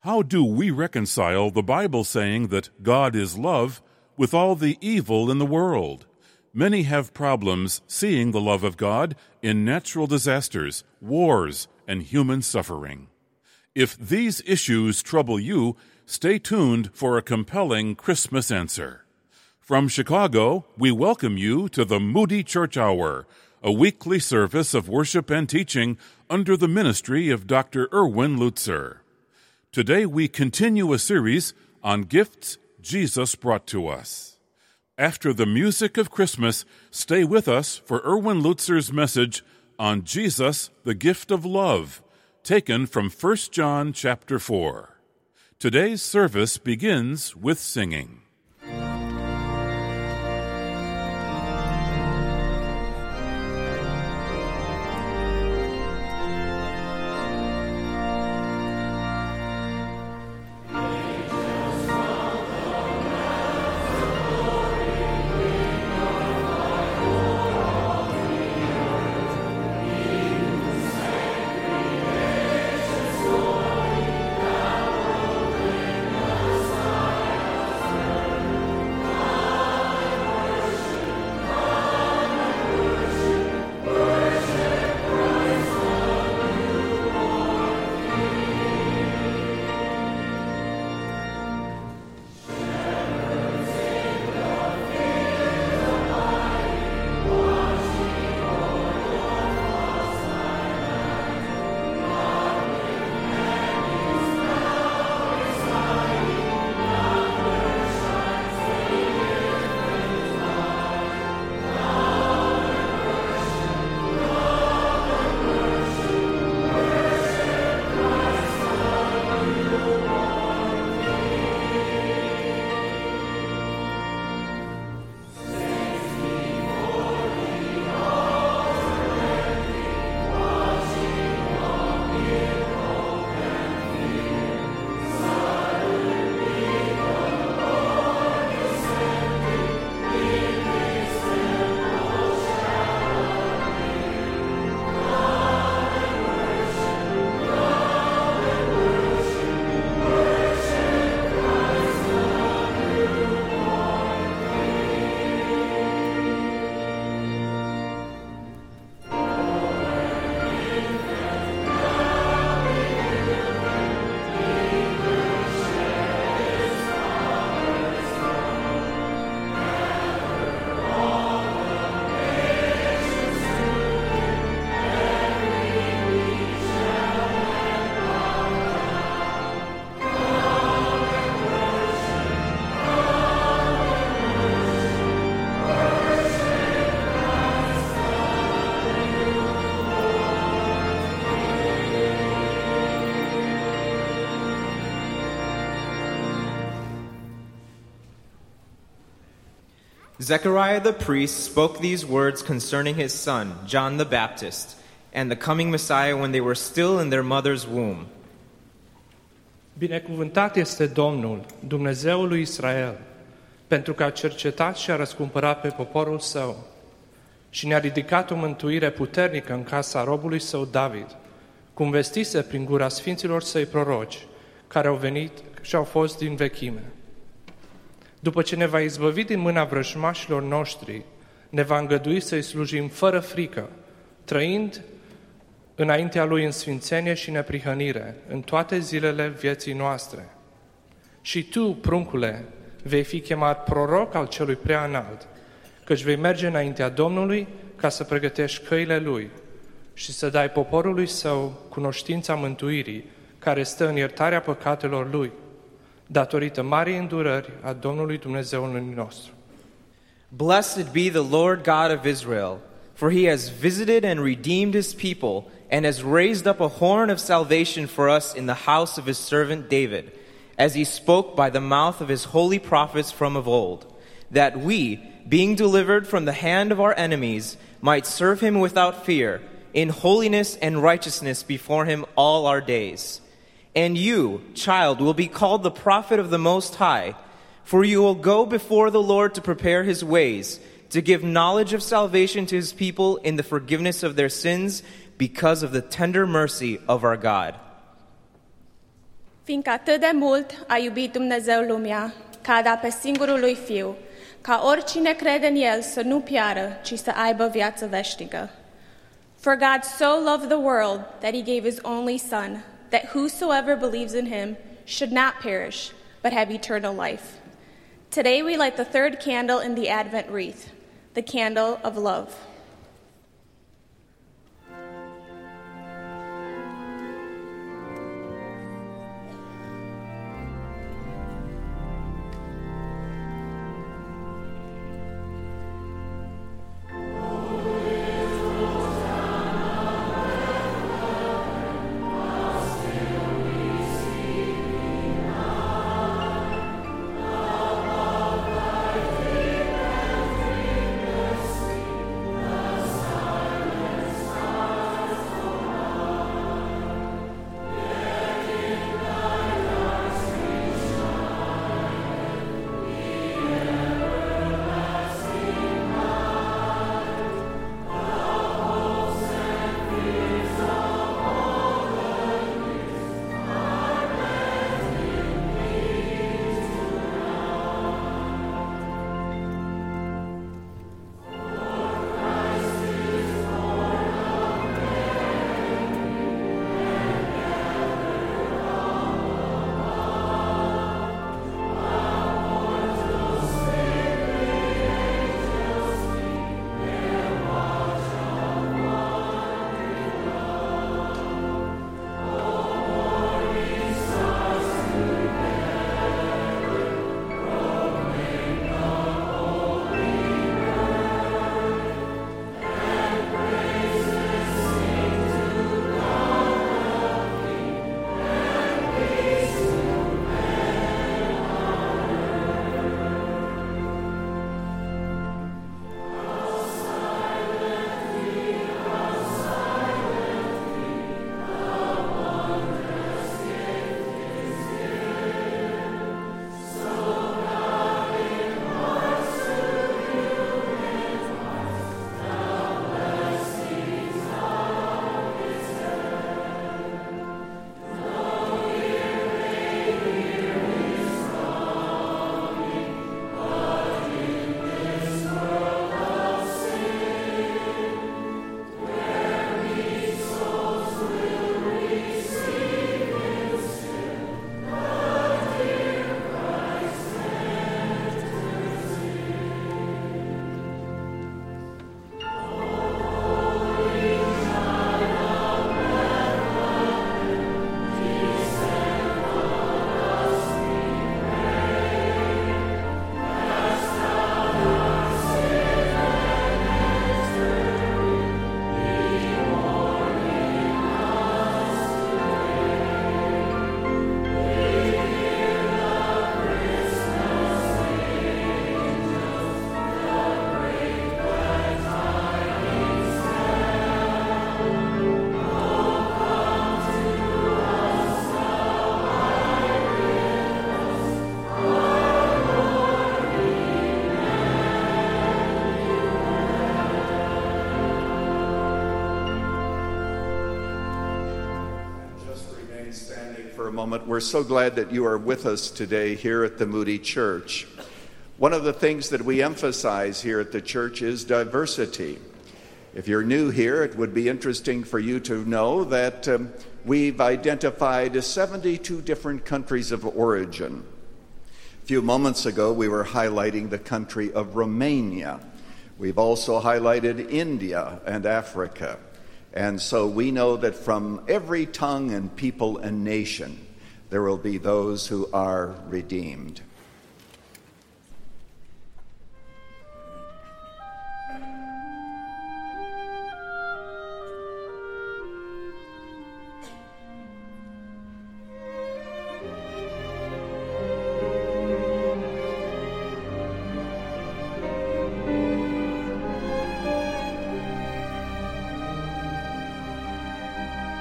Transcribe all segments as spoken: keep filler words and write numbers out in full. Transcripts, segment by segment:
How do we reconcile the Bible saying that God is love with all the evil in the world? Many have problems seeing the love of God in natural disasters, wars, and human suffering. If these issues trouble you, stay tuned for a compelling Christmas answer. From Chicago, we welcome you to the Moody Church Hour, a weekly service of worship and teaching under the ministry of Doctor Erwin Lutzer. Today we continue a series on gifts Jesus brought to us. After the music of Christmas, stay with us for Erwin Lutzer's message on Jesus, the gift of love, taken from First John chapter four. Today's service begins with singing. Zechariah the priest spoke these words concerning his son, John the Baptist, and the coming Messiah when they were still in their mother's womb. Binecuvântat este Domnul, Dumnezeul lui Israel, pentru că a cercetat și a răscumpărat pe poporul său și ne-a ridicat o mântuire puternică în casa robului său David, cum vestise prin gura sfinților săi proroci, care au venit și au fost din vechime. După ce ne va izbăvi din mâna vrăjmașilor noștri, ne va îngădui să-i slujim fără frică, trăind înaintea Lui în sfințenie și neprihănire, în toate zilele vieții noastre. Și tu, pruncule, vei fi chemat proroc al celui prea înalt, căci vei merge înaintea Domnului ca să pregătești căile Lui și să dai poporului său cunoștința mântuirii, care stă în iertarea păcatelor Lui, datorită marii îndurări a Domnului Dumnezeului nostru. Blessed be the Lord God of Israel, for he has visited and redeemed his people, and has raised up a horn of salvation for us in the house of his servant David, as he spoke by the mouth of his holy prophets from of old, that we, being delivered from the hand of our enemies, might serve him without fear, in holiness and righteousness before him all our days. And you, child, will be called the prophet of the Most High, for you will go before the Lord to prepare his ways, to give knowledge of salvation to his people in the forgiveness of their sins, because of the tender mercy of our God. Fiindcă atât de mult a iubit Dumnezeu lumea, că a dat pe singurul lui Fiu, ca oricine crede în El să nu piară, ci să aibă viață veșnică. For God so loved the world that he gave his only Son, that whosoever believes in him should not perish, but have eternal life. Today we light the third candle in the Advent wreath, the candle of love. For a moment. We're so glad that you are with us today here at the Moody Church. One of the things that we emphasize here at the church is diversity. If you're new here, it would be interesting for you to know that um, we've identified seventy-two different countries of origin. A few moments ago, we were highlighting the country of Romania. We've also highlighted India and Africa. And so we know that from every tongue and people and nation, there will be those who are redeemed.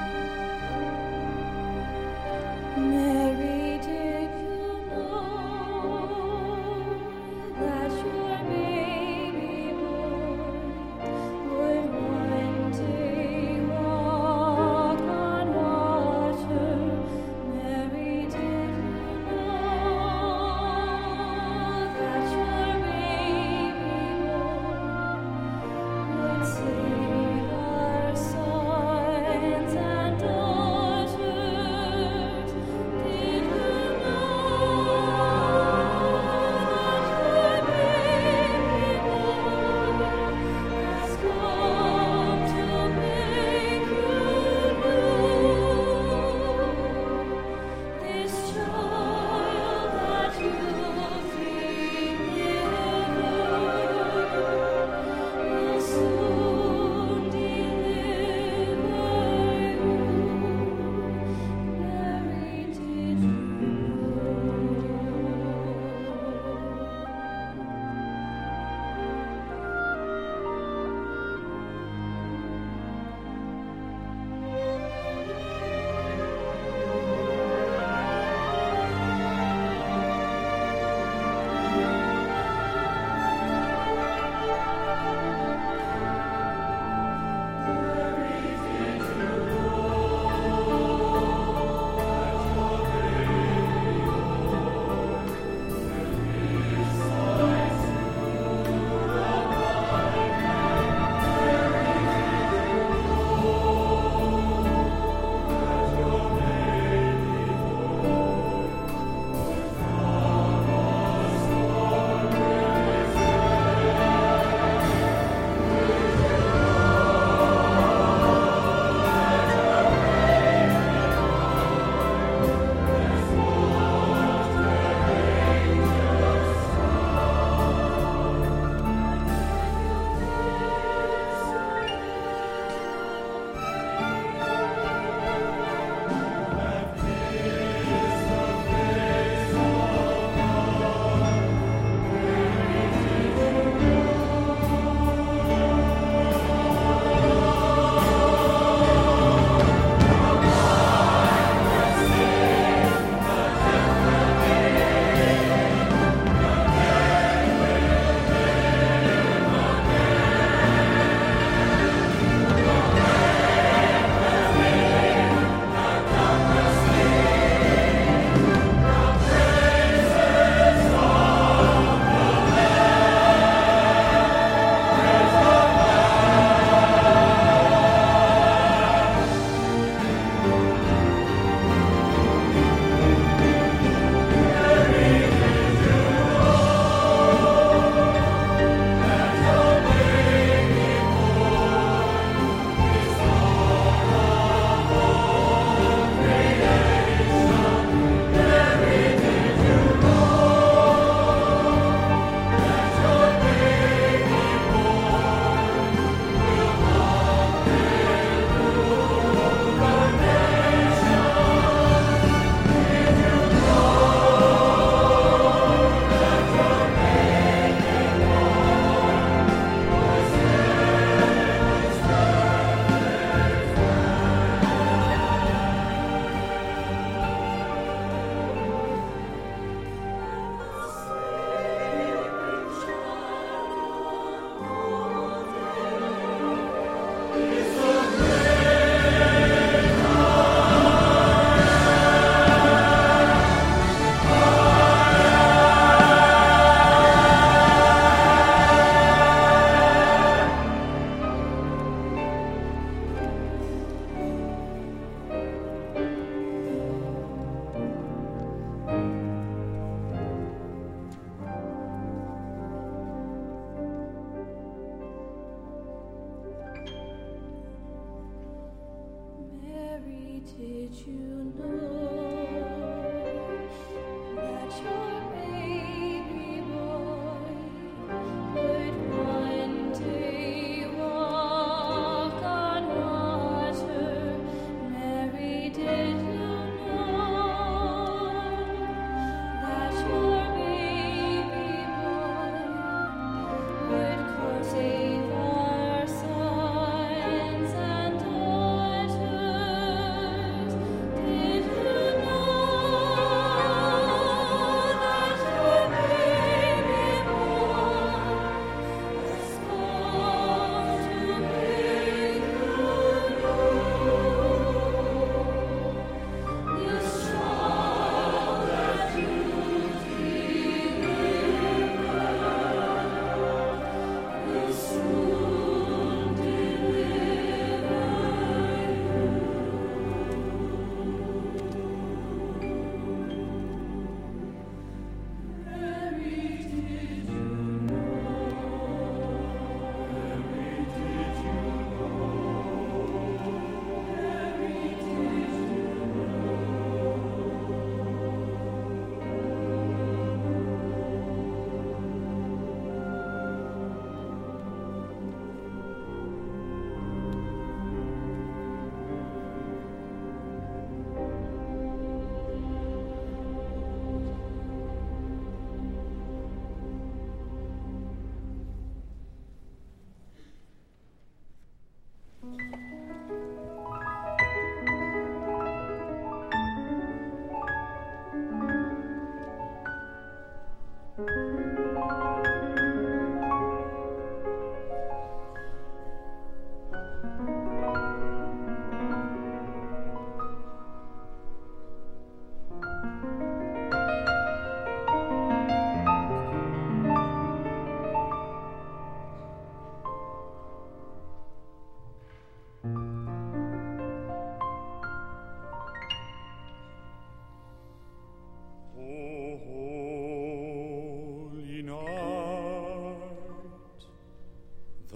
Mary, did you know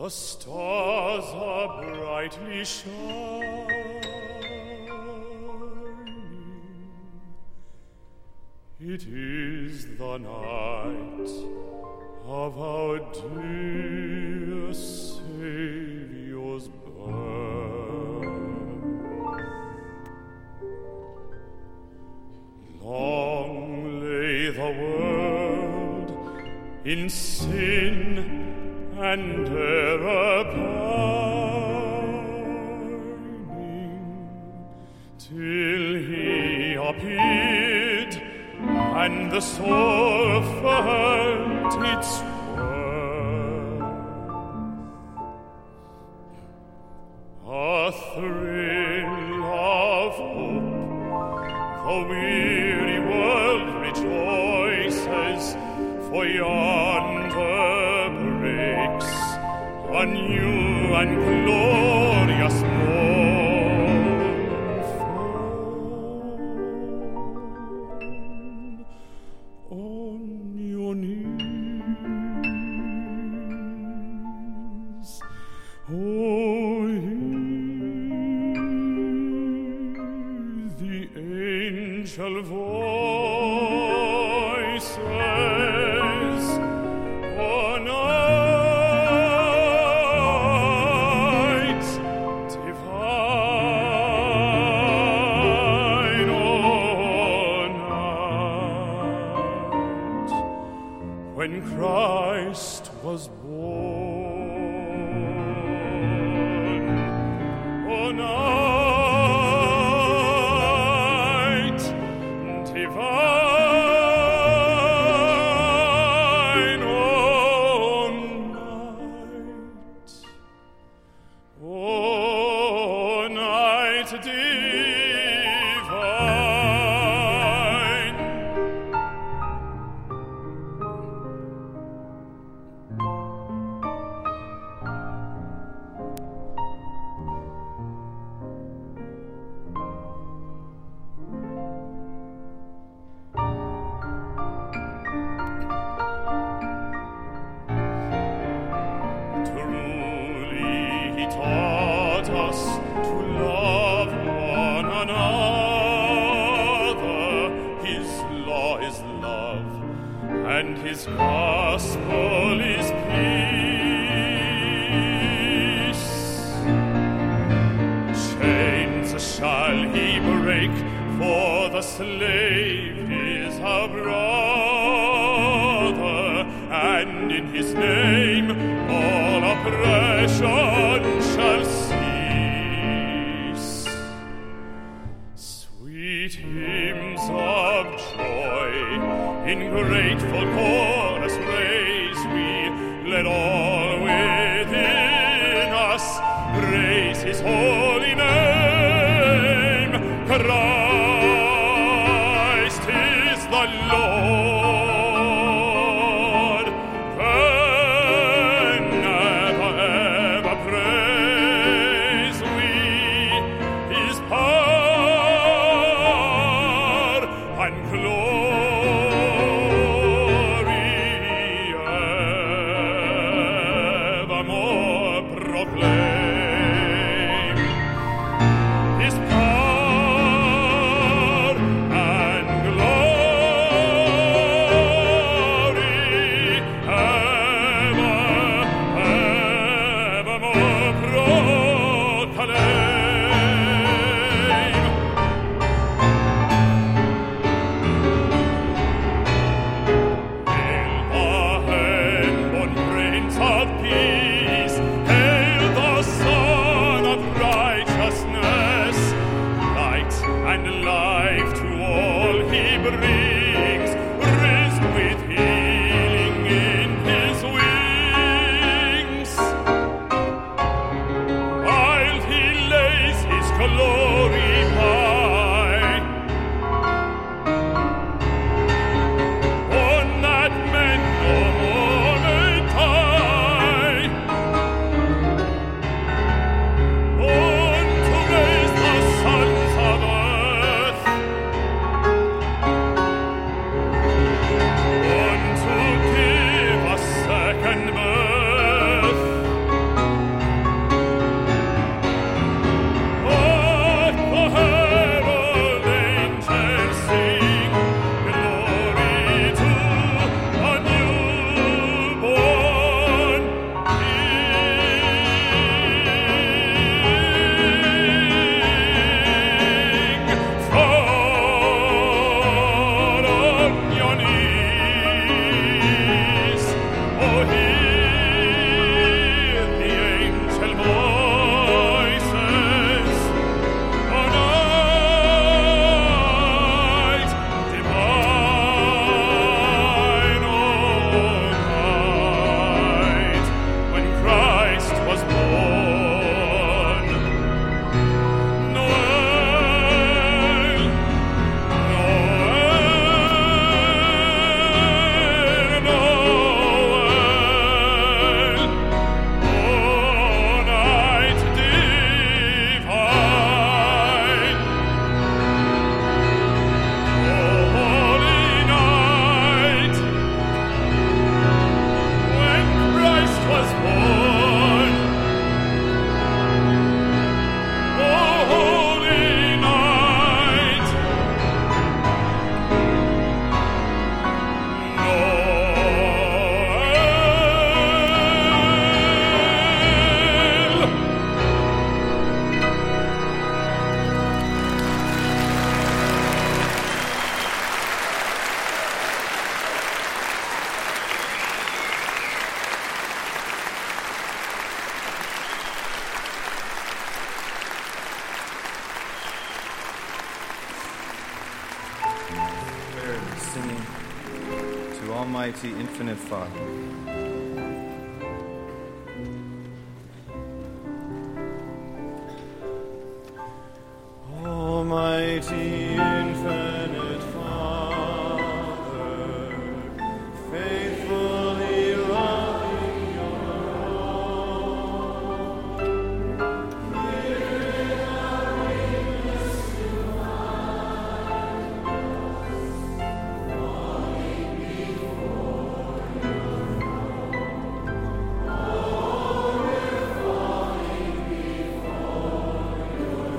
The stars are brightly shining. It is the night of our dear Saviour's birth. Long lay the world in sin and error pining, till he appeared, and the soul felt its worth. A thrill of hope, the weary world rejoices, for yonder breaks a new and glorious morn. On your knees, oh, hear the angel voices. Oh, night divine, oh, night when Christ was born. Oh, night divine, oh, night, oh, night divine. Truly he taught us to love one another. His law is love, and his gospel is peace. Chains shall he break, for the slave is a brother, and in his name all oppression shall cease. Sweet hymns of joy in grateful chorus raise we, let all within us praise his holy name. Christ is the Lord. Then ever, ever praise we his power and glory evermore proclaim. His power and glory ever, evermore proclaim. Hail the hand-born Prince of Peace, hail the Son of Righteousness, light and life to all he brings, wrist with healing in his wings. While he lays his glory by, on that men no more may die, on to raise the sons of earth, singing to Almighty Infinite Father. Almighty Infinite Father, faithfully loving your own, here in our weakness you find, longing before your throne. Oh, we're falling before your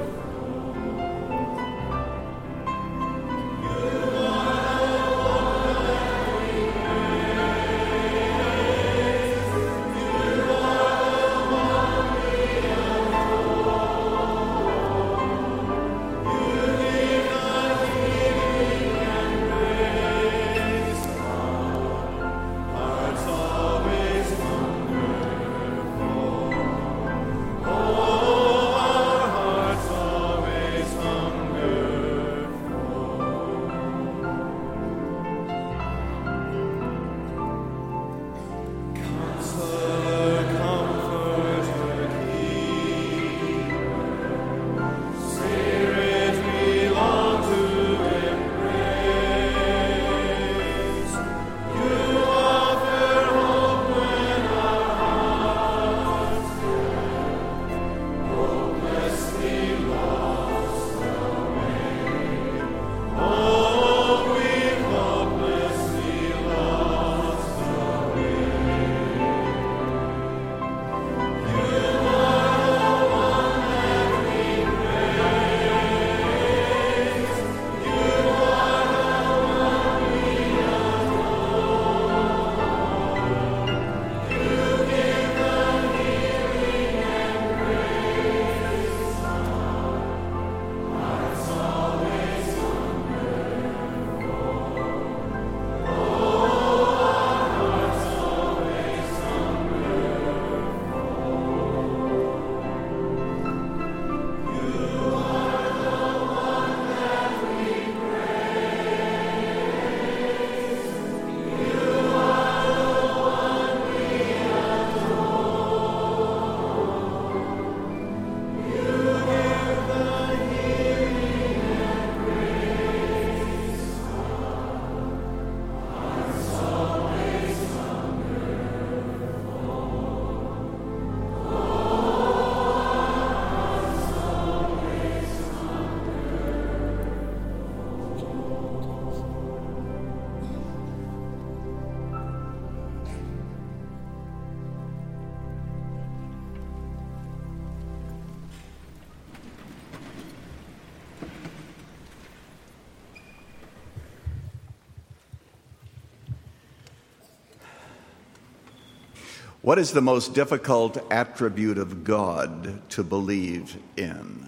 What is the most difficult attribute of God to believe in?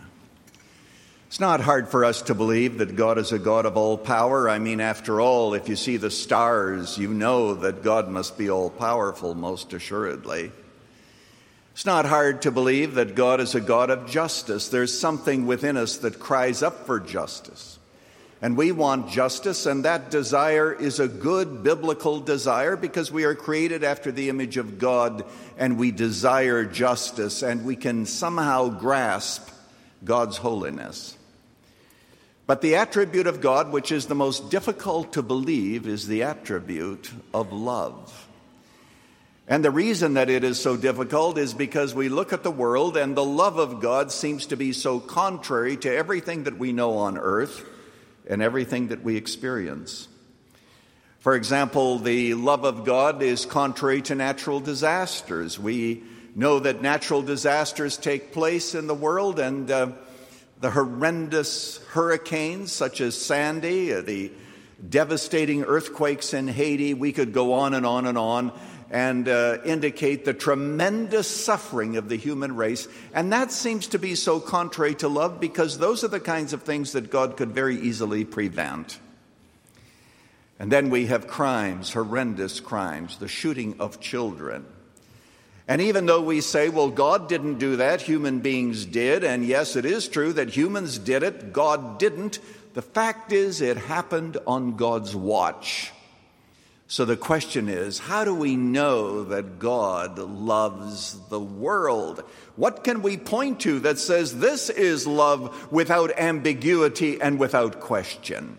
It's not hard for us to believe that God is a God of all power. I mean, after all, if you see the stars, you know that God must be all-powerful, most assuredly. It's not hard to believe that God is a God of justice. There's something within us that cries up for justice. And we want justice, and that desire is a good biblical desire because we are created after the image of God, and we desire justice, and we can somehow grasp God's holiness. But the attribute of God, which is the most difficult to believe, is the attribute of love. And the reason that it is so difficult is because we look at the world, and the love of God seems to be so contrary to everything that we know on earth and everything that we experience. For example, the love of God is contrary to natural disasters. We know that natural disasters take place in the world, and uh, the horrendous hurricanes such as Sandy, uh, the devastating earthquakes in Haiti, we could go on and on and on and uh, indicate the tremendous suffering of the human race. And that seems to be so contrary to love because those are the kinds of things that God could very easily prevent. And then we have crimes, horrendous crimes, the shooting of children. And even though we say, well, God didn't do that, human beings did, and yes, it is true that humans did it, God didn't, The fact is, it happened on God's watch. So the question is, how do we know that God loves the world? What can we point to that says this is love without ambiguity and without question?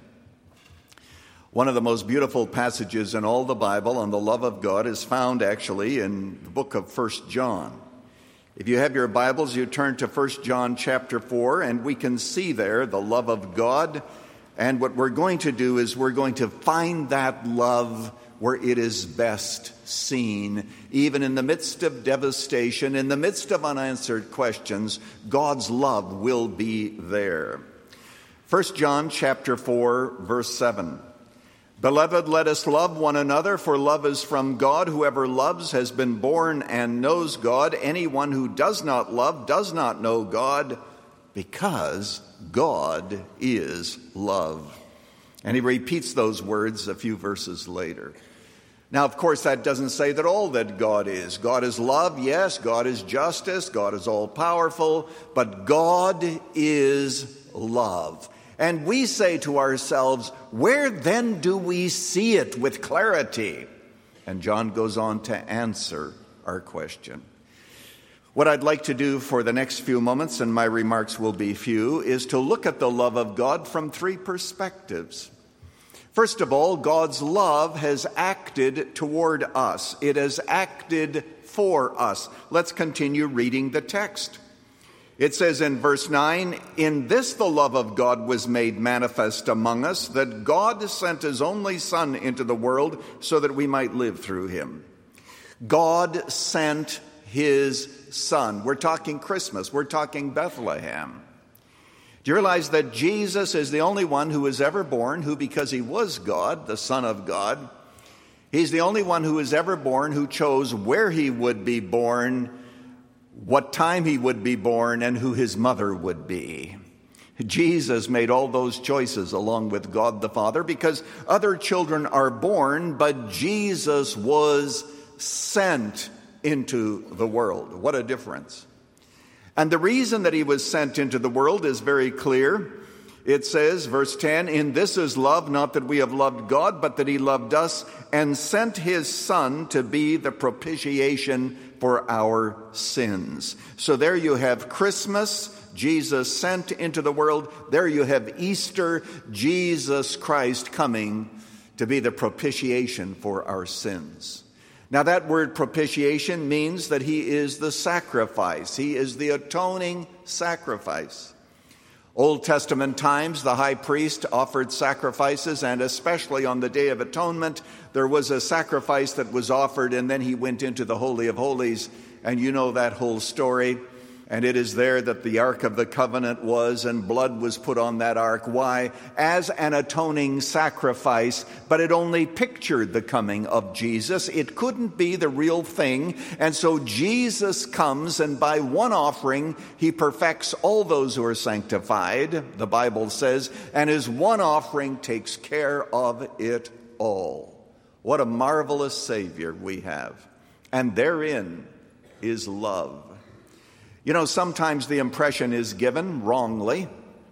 One of the most beautiful passages in all the Bible on the love of God is found actually in the book of First John. If you have your Bibles, you turn to First John chapter four, and we can see there the love of God. And what we're going to do is we're going to find that love where it is best seen. Even in the midst of devastation, in the midst of unanswered questions, God's love will be there. First John chapter four, verse seven. Beloved, let us love one another, for love is from God. Whoever loves has been born and knows God. Anyone who does not love does not know God, because God is love. And he repeats those words a few verses later. Now, of course, that doesn't say that all that God is. God is love, yes. God is justice. God is all-powerful. But God is love. And we say to ourselves, where then do we see it with clarity? And John goes on to answer our question. What I'd like to do for the next few moments, and my remarks will be few, is to look at the love of God from three perspectives. First of all, God's love has acted toward us. It has acted for us. Let's continue reading the text. It says in verse nine, "In this the love of God was made manifest among us, that God sent his only Son into the world so that we might live through him." God sent his Son. We're talking Christmas. We're talking Bethlehem. Do you realize that Jesus is the only one who was ever born who, because he was God, the Son of God, he's the only one who was ever born who chose where he would be born, what time he would be born, and who his mother would be. Jesus made all those choices along with God the Father, because other children are born, but Jesus was sent into the world. What a difference. And the reason that he was sent into the world is very clear. It says, verse ten, "In this is love, not that we have loved God, but that he loved us and sent his Son to be the propitiation for our sins." So there you have Christmas, Jesus sent into the world. There you have Easter, Jesus Christ coming to be the propitiation for our sins. Now that word propitiation means that he is the sacrifice. He is the atoning sacrifice. Old Testament times, the high priest offered sacrifices, and especially on the Day of Atonement, there was a sacrifice that was offered, and then he went into the Holy of Holies, and you know that whole story. And it is there that the Ark of the Covenant was, and blood was put on that ark. Why? As an atoning sacrifice, but it only pictured the coming of Jesus. It couldn't be the real thing. And so Jesus comes, and by one offering, he perfects all those who are sanctified, the Bible says, and his one offering takes care of it all. What a marvelous Savior we have. And therein is love. You know, sometimes the impression is given, wrongly,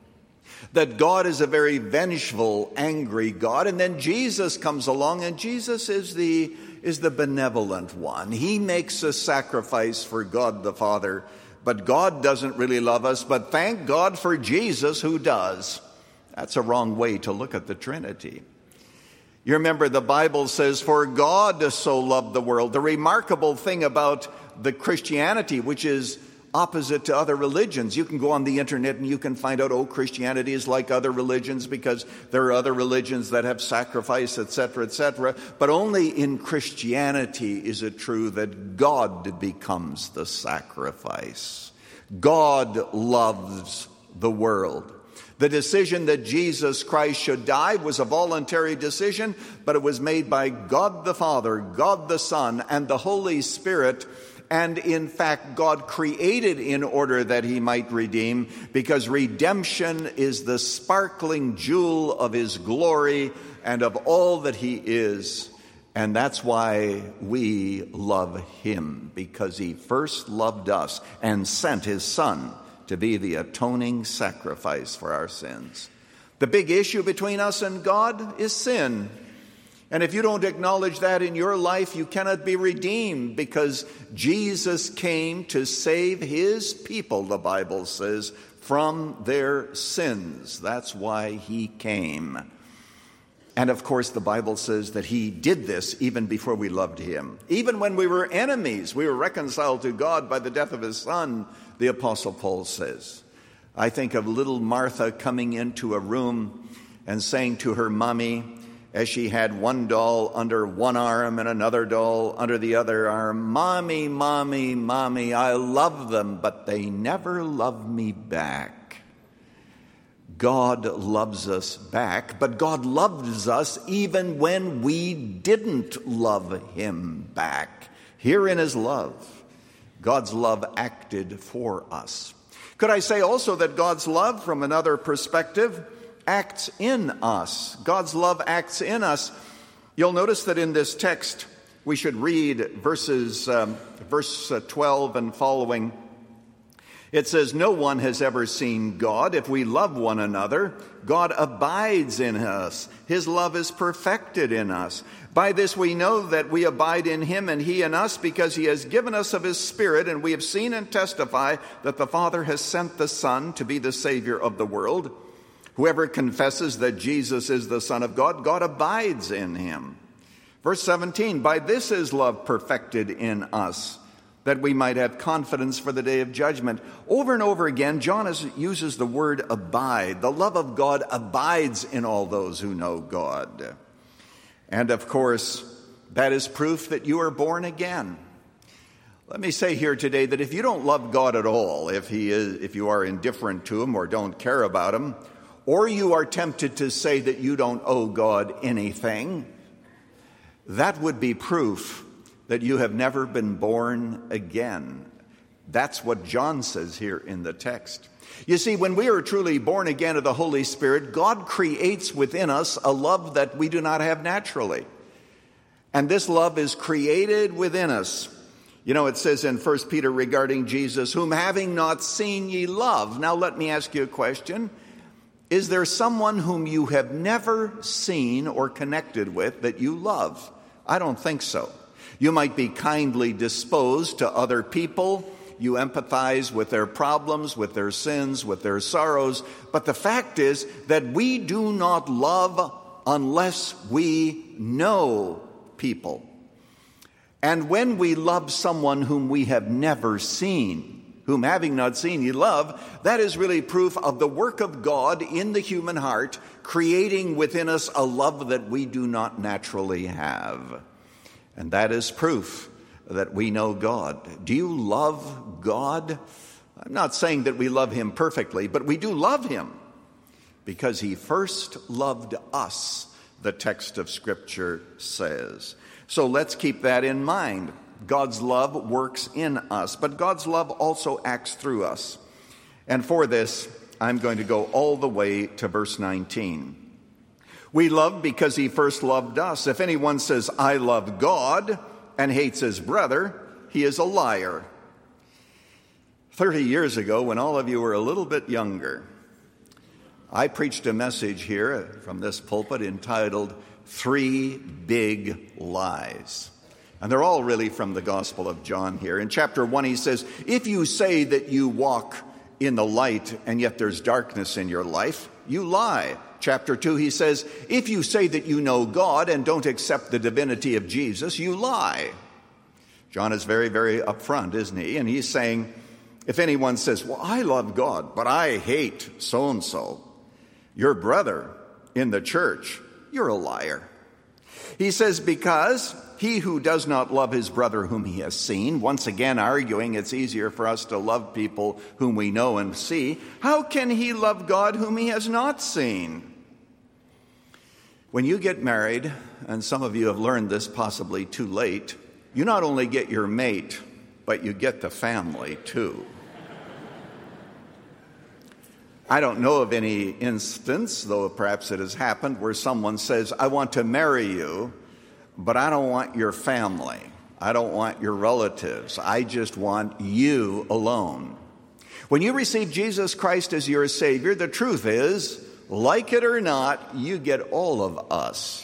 that God is a very vengeful, angry God, and then Jesus comes along, and Jesus is the, is the benevolent one. He makes a sacrifice for God the Father, but God doesn't really love us, but thank God for Jesus who does. That's a wrong way to look at the Trinity. You remember the Bible says, "For God so loved the world." The remarkable thing about the Christianity, which is opposite to other religions. You can go on the internet and you can find out, oh, Christianity is like other religions because there are other religions that have sacrifice, et cetera, et cetera. But only in Christianity is it true that God becomes the sacrifice. God loves the world. The decision that Jesus Christ should die was a voluntary decision, but it was made by God the Father, God the Son, and the Holy Spirit. And in fact, God created in order that he might redeem, because redemption is the sparkling jewel of his glory and of all that he is. And that's why we love him, because he first loved us and sent his Son to be the atoning sacrifice for our sins. The big issue between us and God is sin. And if you don't acknowledge that in your life, you cannot be redeemed, because Jesus came to save his people, the Bible says, from their sins. That's why he came. And of course, the Bible says that he did this even before we loved him. Even when we were enemies, we were reconciled to God by the death of his Son, the Apostle Paul says. I think of little Martha coming into a room and saying to her mommy, as she had one doll under one arm and another doll under the other arm, "Mommy, mommy, mommy, I love them, but they never love me back." God loves us back, but God loves us even when we didn't love him back. Herein is love. God's love acted for us. Could I say also that God's love, from another perspective, acts in us? God's love acts in us. You'll notice that in this text, we should read verses, um, verse twelve and following. It says, "No one has ever seen God. If we love one another, God abides in us. His love is perfected in us. By this we know that we abide in him and he in us, because he has given us of his Spirit, and we have seen and testify that the Father has sent the Son to be the Savior of the world. Whoever confesses that Jesus is the Son of God, God abides in him." Verse seventeen, "By this is love perfected in us, that we might have confidence for the day of judgment." Over and over again, John is, uses the word abide. The love of God abides in all those who know God. And of course, that is proof that you are born again. Let me say here today that if you don't love God at all, if he is, if you are indifferent to him or don't care about him, or you are tempted to say that you don't owe God anything, that would be proof that you have never been born again. That's what John says here in the text. You see, when we are truly born again of the Holy Spirit, God creates within us a love that we do not have naturally. And this love is created within us. You know, it says in First Peter regarding Jesus, "Whom having not seen ye love." Now let me ask you a question. Is there someone whom you have never seen or connected with that you love? I don't think so. You might be kindly disposed to other people. You empathize with their problems, with their sins, with their sorrows. But the fact is that we do not love unless we know people. And when we love someone whom we have never seen, whom having not seen ye love, that is really proof of the work of God in the human heart, creating within us a love that we do not naturally have. And that is proof that we know God. Do you love God? I'm not saying that we love him perfectly, but we do love him because he first loved us, the text of Scripture says. So let's keep that in mind. God's love works in us, but God's love also acts through us. And for this, I'm going to go all the way to verse nineteen. "We love because he first loved us. If anyone says, 'I love God,' and hates his brother, he is a liar." Thirty years ago, when all of you were a little bit younger, I preached a message here from this pulpit entitled, "Three Big Lies." And they're all really from the Gospel of John here. In chapter one, he says, "If you say that you walk in the light and yet there's darkness in your life, you lie." Chapter two, he says, "If you say that you know God and don't accept the divinity of Jesus, you lie." John is very, very upfront, isn't he? And he's saying, if anyone says, "Well, I love God, but I hate so-and-so," your brother in the church, you're a liar. He says, because he who does not love his brother whom he has seen, once again arguing it's easier for us to love people whom we know and see, how can he love God whom he has not seen? When you get married, and some of you have learned this possibly too late, you not only get your mate, but you get the family too. I don't know of any instance, though perhaps it has happened, where someone says, "I want to marry you, but I don't want your family. I don't want your relatives. I just want you alone." When you receive Jesus Christ as your Savior, the truth is, like it or not, you get all of us.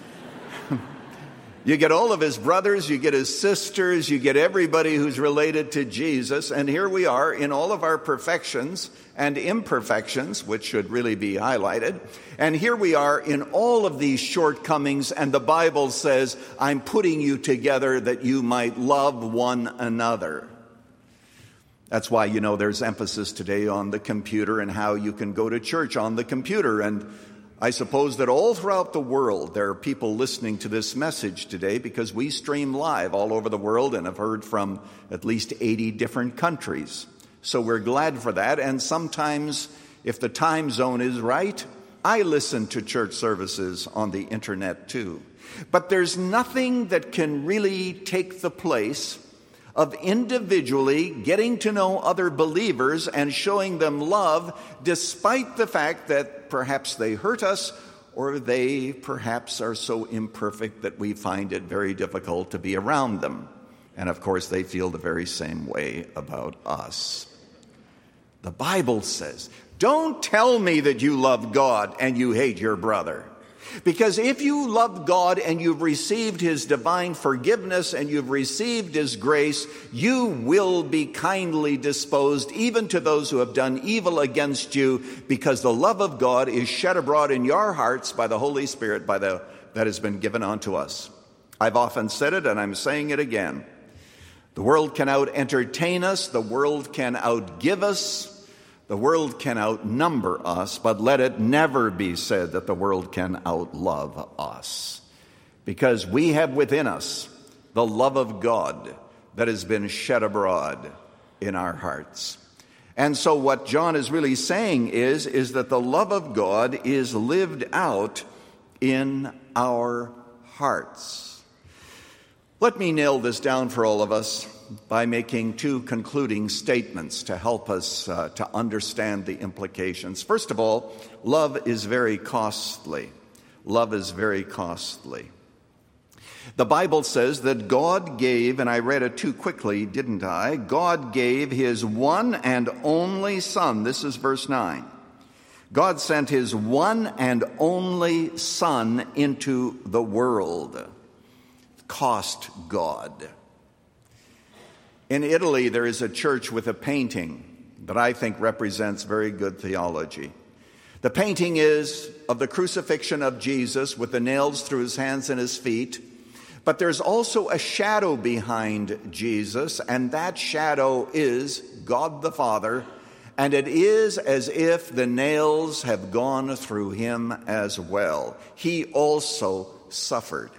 You get all of his brothers, you get his sisters, you get everybody who's related to Jesus. And here we are in all of our perfections and imperfections, which should really be highlighted. And here we are in all of these shortcomings, and the Bible says, I'm putting you together that you might love one another. That's why, you know, there's emphasis today on the computer and how you can go to church on the computer. And I suppose that all throughout the world there are people listening to this message today because we stream live all over the world and have heard from at least eighty different countries. So we're glad for that. And sometimes, if the time zone is right, I listen to church services on the internet too. But there's nothing that can really take the place of individually getting to know other believers and showing them love, despite the fact that perhaps they hurt us or they perhaps are so imperfect that we find it very difficult to be around them. And of course, they feel the very same way about us. The Bible says, don't tell me that you love God and you hate your brother. Because if you love God and you've received his divine forgiveness and you've received his grace, you will be kindly disposed even to those who have done evil against you, because the love of God is shed abroad in your hearts by the Holy Spirit by the, that has been given unto us. I've often said it and I'm saying it again. The world can out-entertain us. The world can outgive us. The world can outnumber us, but let it never be said that the world can outlove us. Because we have within us the love of God that has been shed abroad in our hearts. And so what John is really saying is, is that the love of God is lived out in our hearts. Let me nail this down for all of us by making two concluding statements to help us uh, to understand the implications. First of all, love is very costly. Love is very costly. The Bible says that God gave, and I read it too quickly, didn't I? God gave his one and only Son. This is verse nine. God sent his one and only Son into the world. Cost God. In Italy, there is a church with a painting that I think represents very good theology. The painting is of the crucifixion of Jesus with the nails through his hands and his feet. But there's also a shadow behind Jesus, and that shadow is God the Father. And it is as if the nails have gone through him as well. He also suffered.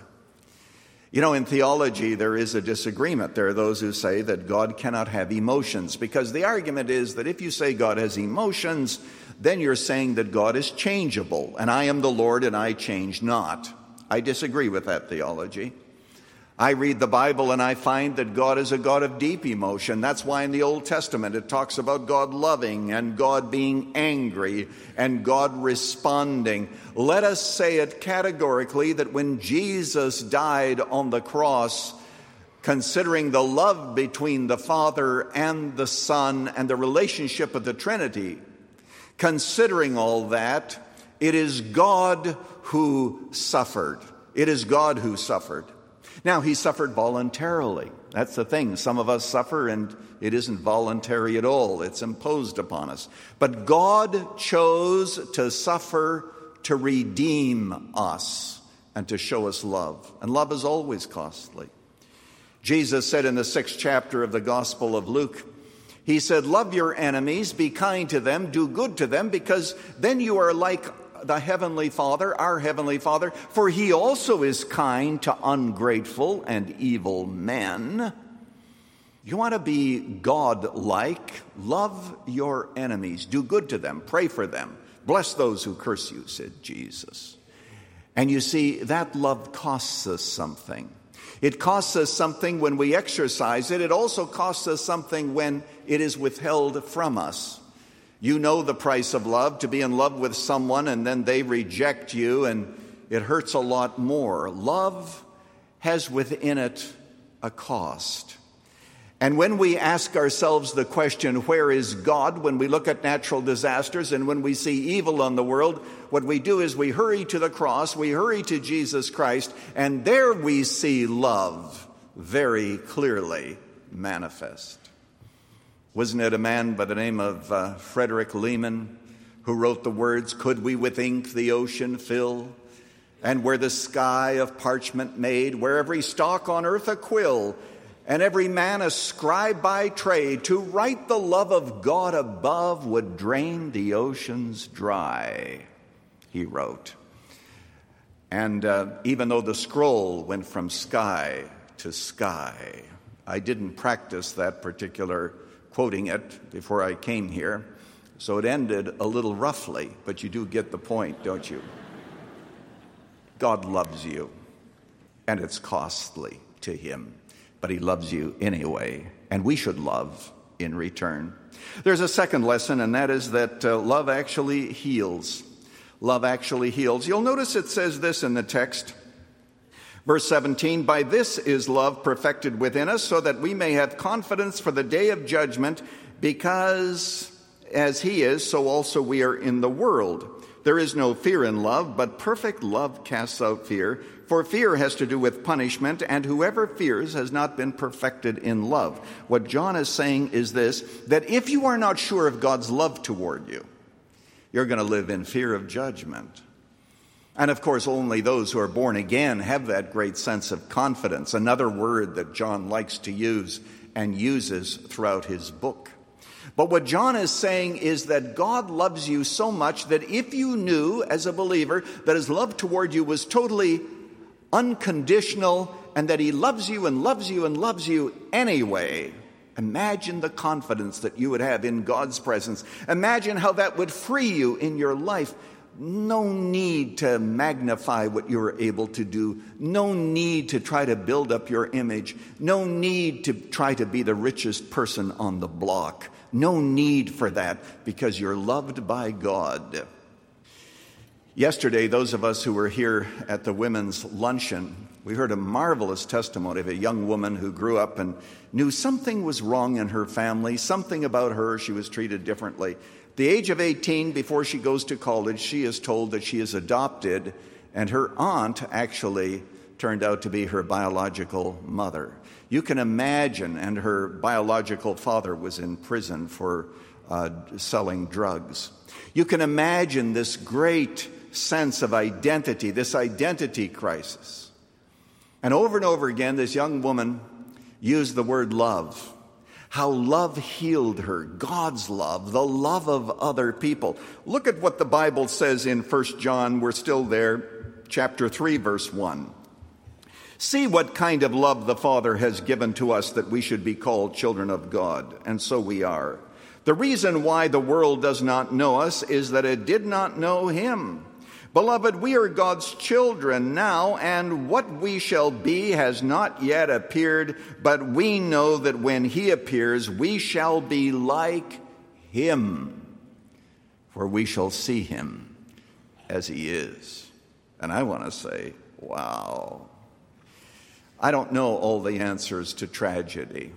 You know, in theology, there is a disagreement. There are those who say that God cannot have emotions, because the argument is that if you say God has emotions, then you're saying that God is changeable, and I am the Lord and I change not. I disagree with that theology. I read the Bible and I find that God is a God of deep emotion. That's why in the Old Testament it talks about God loving and God being angry and God responding. Let us say it categorically that when Jesus died on the cross, considering the love between the Father and the Son and the relationship of the Trinity, considering all that, it is God who suffered. It is God who suffered. Now, he suffered voluntarily. That's the thing. Some of us suffer and it isn't voluntary at all. It's imposed upon us. But God chose to suffer to redeem us and to show us love. And love is always costly. Jesus said in the sixth chapter of the Gospel of Luke, he said, love your enemies, be kind to them, do good to them, because then you are like the Heavenly Father, our Heavenly Father, for he also is kind to ungrateful and evil men. You want to be God-like? Love your enemies. Do good to them. Pray for them. Bless those who curse you, said Jesus. And you see, that love costs us something. It costs us something when we exercise it. It also costs us something when it is withheld from us. You know the price of love, to be in love with someone and then they reject you, and it hurts a lot more. Love has within it a cost. And when we ask ourselves the question, where is God, when we look at natural disasters and when we see evil on the world, what we do is we hurry to the cross, we hurry to Jesus Christ, and there we see love very clearly manifest. Wasn't it a man by the name of uh, Frederick Lehman who wrote the words, "Could we with ink the ocean fill, and were the sky of parchment made, where every stalk on earth a quill, and every man a scribe by trade, to write the love of God above would drain the oceans dry," he wrote. And uh, even though the scroll went from sky to sky, I didn't practice that particular quoting it before I came here, so it ended a little roughly, but you do get the point, don't you? God loves you, and it's costly to him. But he loves you anyway, and we should love in return. There's a second lesson, and that is that uh, love actually heals. Love actually heals. You'll notice it says this in the text. Verse seventeen, "By this is love perfected within us, so that we may have confidence for the day of judgment, because as he is, so also we are in the world. There is no fear in love, but perfect love casts out fear. For fear has to do with punishment, and whoever fears has not been perfected in love." What John is saying is this, that if you are not sure of God's love toward you, you're going to live in fear of judgment. And of course, only those who are born again have that great sense of confidence, another word that John likes to use and uses throughout his book. But what John is saying is that God loves you so much that if you knew as a believer that his love toward you was totally unconditional, and that he loves you and loves you and loves you anyway, imagine the confidence that you would have in God's presence. Imagine how that would free you in your life. No need to magnify what you are able to do. No need to try to build up your image. No need to try to be the richest person on the block. No need for that, because you're loved by God. Yesterday, those of us who were here at the women's luncheon, we heard a marvelous testimony of a young woman who grew up and knew something was wrong in her family, something about her, she was treated differently. At the age of eighteen, before she goes to college, she is told that she is adopted, and her aunt actually turned out to be her biological mother. You can imagine, and her biological father was in prison for uh, selling drugs. You can imagine this great sense of identity, this identity crisis. And over and over again, this young woman used the word love. How love healed her, God's love, the love of other people. Look at what the Bible says in First John, we're still there, chapter three, verse one. "See what kind of love the Father has given to us, that we should be called children of God, and so we are. The reason why the world does not know us is that it did not know him. Beloved, we are God's children now, and what we shall be has not yet appeared, but we know that when he appears, we shall be like him, for we shall see him as he is." And I want to say, wow. I don't know all the answers to tragedy.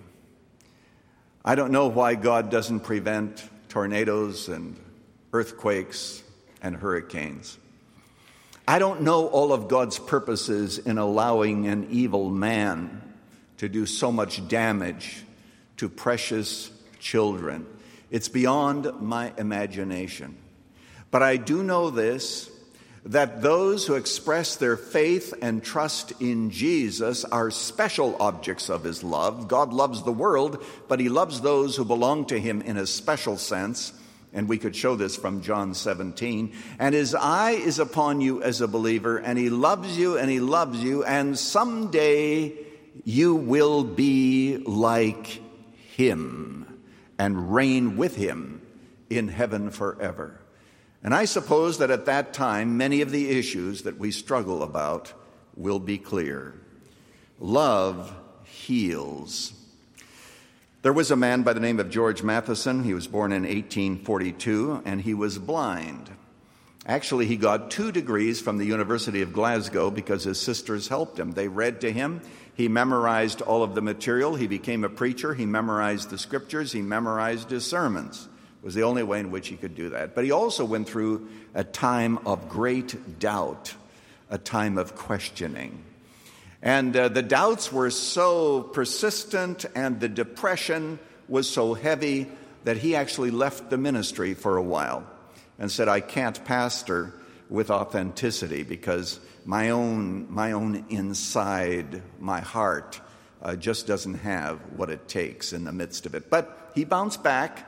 I don't know why God doesn't prevent tornadoes and earthquakes and hurricanes. I don't know all of God's purposes in allowing an evil man to do so much damage to precious children. It's beyond my imagination. But I do know this, that those who express their faith and trust in Jesus are special objects of his love. God loves the world, but he loves those who belong to him in a special sense. And we could show this from John seventeen. And his eye is upon you as a believer, and he loves you, and he loves you, and someday you will be like him and reign with him in heaven forever. And I suppose that at that time, many of the issues that we struggle about will be clear. Love heals. There was a man by the name of George Matheson. He was born in eighteen forty-two, and he was blind. Actually, he got two degrees from the University of Glasgow because his sisters helped him. They read to him. He memorized all of the material. He became a preacher. He memorized the scriptures. He memorized his sermons. It was the only way in which he could do that. But he also went through a time of great doubt, a time of questioning. And uh, the doubts were so persistent and the depression was so heavy that he actually left the ministry for a while and said, I can't pastor with authenticity because my own my own inside, my heart, uh, just doesn't have what it takes in the midst of it. But he bounced back.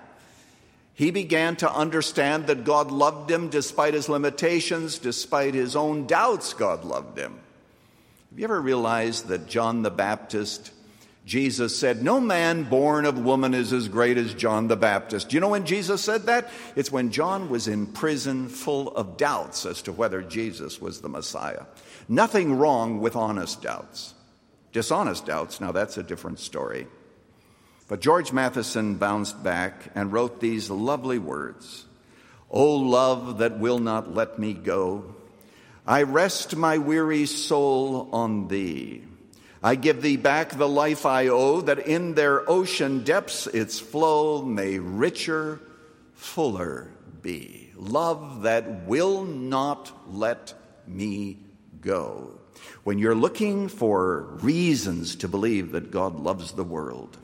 He began to understand that God loved him despite his limitations, despite his own doubts, God loved him. Have you ever realized that John the Baptist, Jesus said, no man born of woman is as great as John the Baptist. Do you know when Jesus said that? It's when John was in prison full of doubts as to whether Jesus was the Messiah. Nothing wrong with honest doubts. Dishonest doubts, now that's a different story. But George Matheson bounced back and wrote these lovely words. O love that will not let me go, I rest my weary soul on thee. I give thee back the life I owe, that in their ocean depths its flow may richer, fuller be. Love that will not let me go. When you're looking for reasons to believe that God loves the world,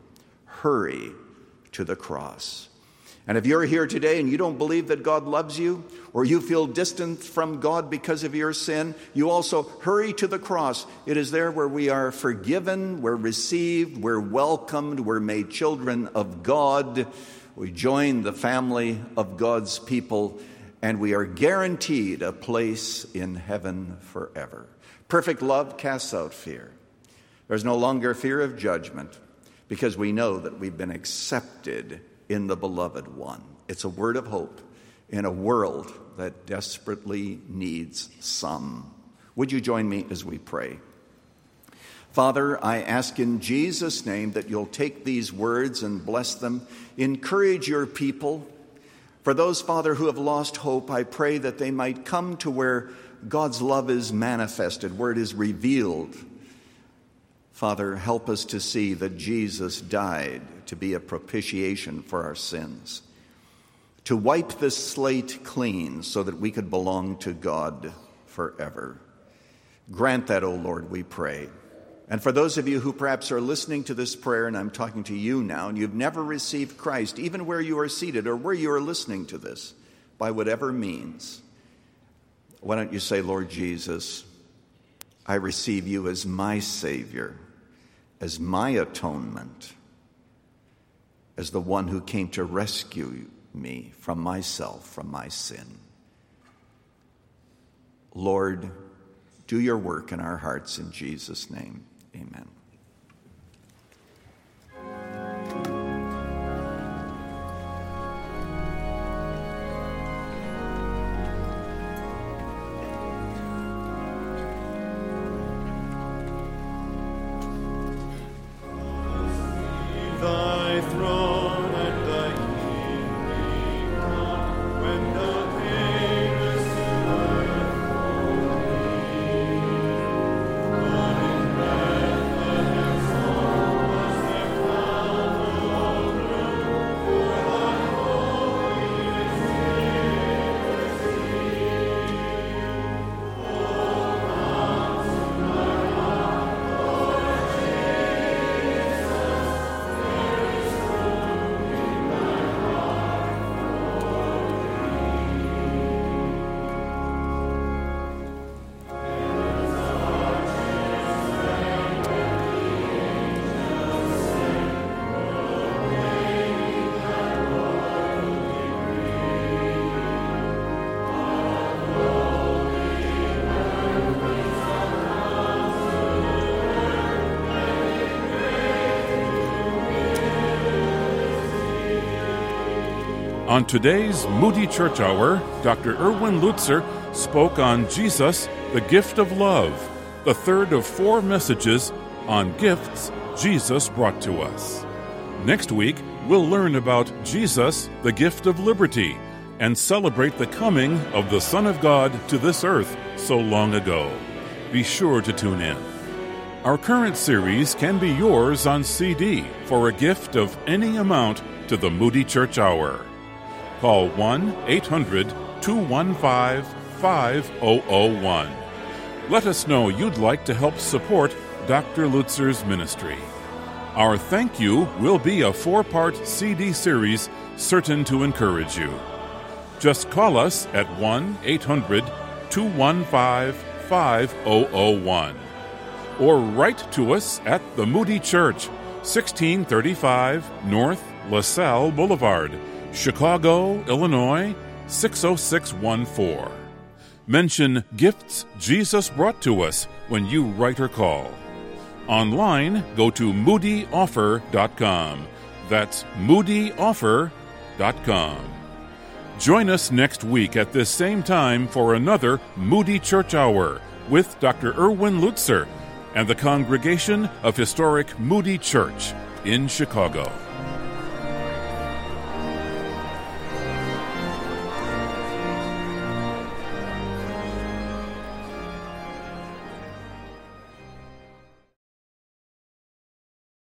hurry to the cross. And if you're here today and you don't believe that God loves you, or you feel distant from God because of your sin, you also hurry to the cross. It is there where we are forgiven, we're received, we're welcomed, we're made children of God. We join the family of God's people, and we are guaranteed a place in heaven forever. Perfect love casts out fear. There's no longer fear of judgment because we know that we've been accepted in the beloved one. It's a word of hope in a world that desperately needs some. Would you join me as we pray? Father, I ask in Jesus' name that you'll take these words and bless them. Encourage your people. For those, Father, who have lost hope, I pray that they might come to where God's love is manifested, where it is revealed. Father, help us to see that Jesus died to be a propitiation for our sins, to wipe the slate clean so that we could belong to God forever. Grant that, O Lord, we pray. And for those of you who perhaps are listening to this prayer, and I'm talking to you now, and you've never received Christ, even where you are seated or where you are listening to this, by whatever means, why don't you say, Lord Jesus, I receive you as my Savior, as my atonement, as the one who came to rescue me from myself, from my sin. Lord, do your work in our hearts in Jesus' name. Amen. Thy throne and thy kingdom, when thou camest to earth for me. But in Bethlehem so was there found no room for thy holiness here to see. O ransom my heart, Lord Jesus. On today's Moody Church Hour, Doctor Erwin Lutzer spoke on Jesus, the gift of love, the third of four messages on gifts Jesus brought to us. Next week, we'll learn about Jesus, the gift of liberty, and celebrate the coming of the Son of God to this earth so long ago. Be sure to tune in. Our current series can be yours on C D for a gift of any amount to the Moody Church Hour. Call one eight hundred two one five five thousand one. Let us know you'd like to help support Doctor Lutzer's ministry. Our thank you will be a four-part C D series certain to encourage you. Just call us at one eight hundred two one five five thousand one or write to us at the Moody Church, sixteen thirty-five North LaSalle Boulevard, Chicago, Illinois, six oh six one four. Mention Gifts Jesus Brought to Us when you write or call. Online, go to moody offer dot com. That's moody offer dot com. Join us next week at this same time for another Moody Church Hour with Doctor Erwin Lutzer and the congregation of historic Moody Church in Chicago.